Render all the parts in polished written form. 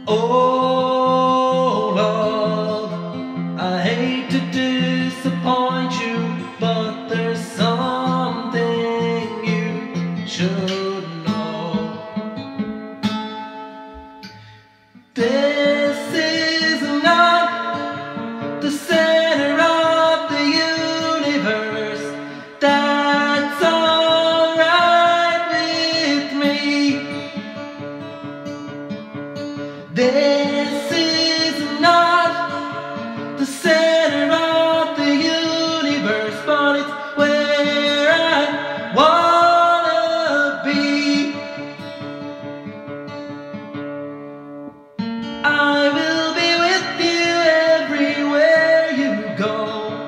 Oh, love, I hate to disappoint you, but there's something you should know. This is not the center of the universe. That's alright with me. This is not the center of the universe, but it's where I wanna be. I will be with you everywhere you go,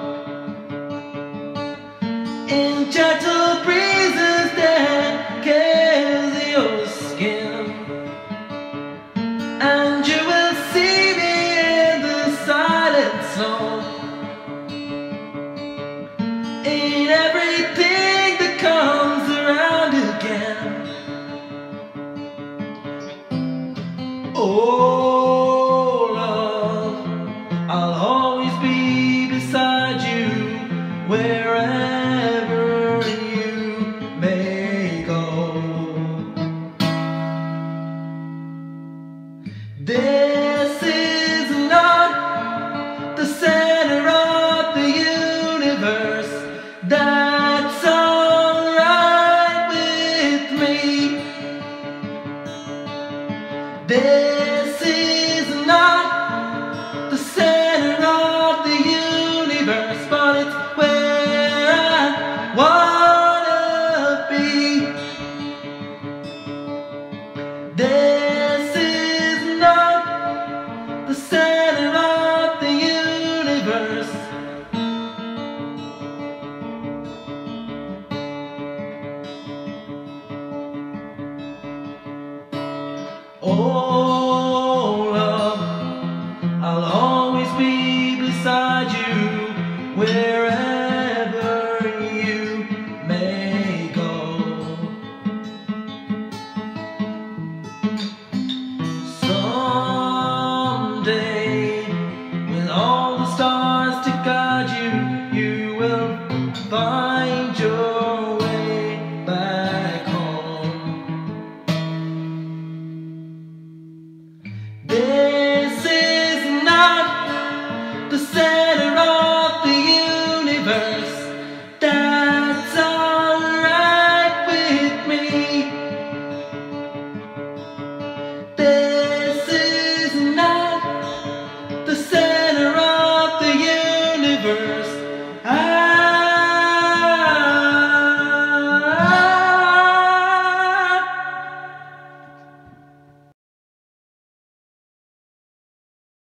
in gentle breezes that kiss your skin. And you will see me in the silent snow, in everything that comes around again. Oh, love, I'll always be beside you wherever you may go. This is not the center of the universe. That's alright with me. This is not